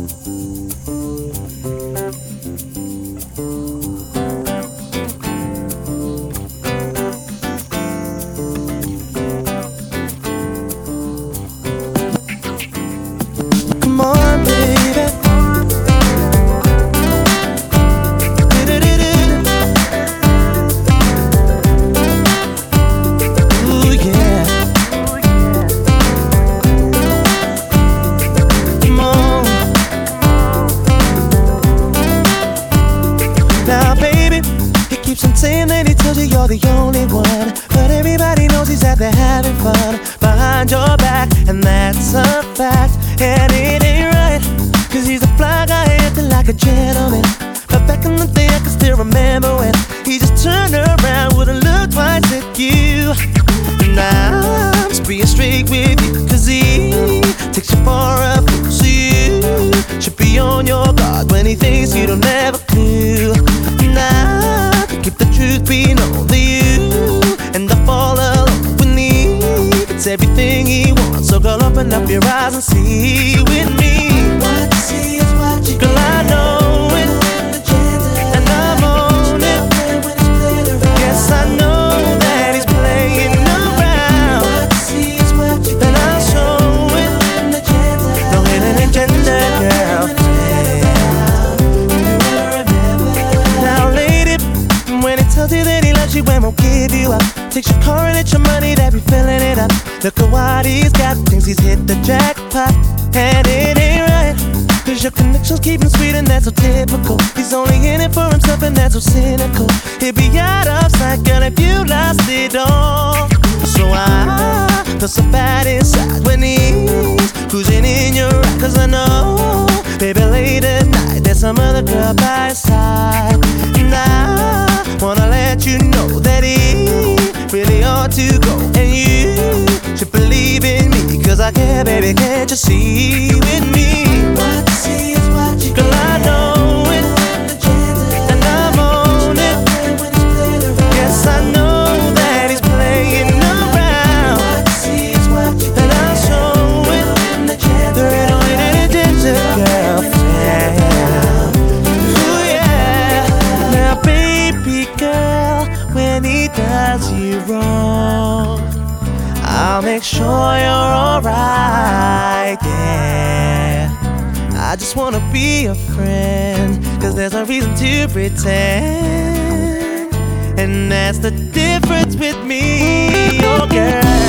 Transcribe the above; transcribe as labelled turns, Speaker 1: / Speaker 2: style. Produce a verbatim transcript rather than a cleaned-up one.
Speaker 1: Come on, baby. Ooh, yeah. Come on. Now, baby, he keeps on saying that he tells you you're the only one, but everybody knows he's out there having fun behind your back, and that's a fact. And it ain't right, cause he's a fly guy acting like a gentleman. But back in the day I can still remember when he just turned around, wouldn't look twice at you. Now I'm just being straight with you, cause he takes you for a fool. So you should be on your guard when he thinks you don't have a clue. Now to keep the truth being only you, and I fall alone when he gets everything he wants. So girl, open up your eyes and see with me.
Speaker 2: What you see is what you
Speaker 1: Girl, I know it, and I'm on it. Yes, I know that he's playing around,
Speaker 2: What you see is what you
Speaker 1: and I'll show it. No hidden agenda, girl. Now, lady, when he tells you that he loves you and won't give you up, takes your car and it's your money that be filling it up. Look at what he's got, thinks he's hit the jackpot, and it ain't right, cause your connections keep him sweet and that's so typical. He's only in it for himself and that's so cynical. He'd be out of sight, girl, if you lost it all. So I feel so bad inside when he's cruising in your ride, cause I know, baby, late at night there's some other girl by his side. And I wanna let you know that he really ought to go, and you should believe in me, cause I care, baby, can't you see with me?
Speaker 2: What you see is what you
Speaker 1: Girl, I know it, and I'm on it. Yes, I know that he's playing around,
Speaker 2: What you see is what you
Speaker 1: and I'll show it. There ain't no hidden agenda, girl. Yeah. Ooh, yeah. Now, baby girl, when he does you wrong, I'll make sure you're alright, yeah. I just wanna be a friend, cause there's no reason to pretend, and that's the difference with me, oh girl.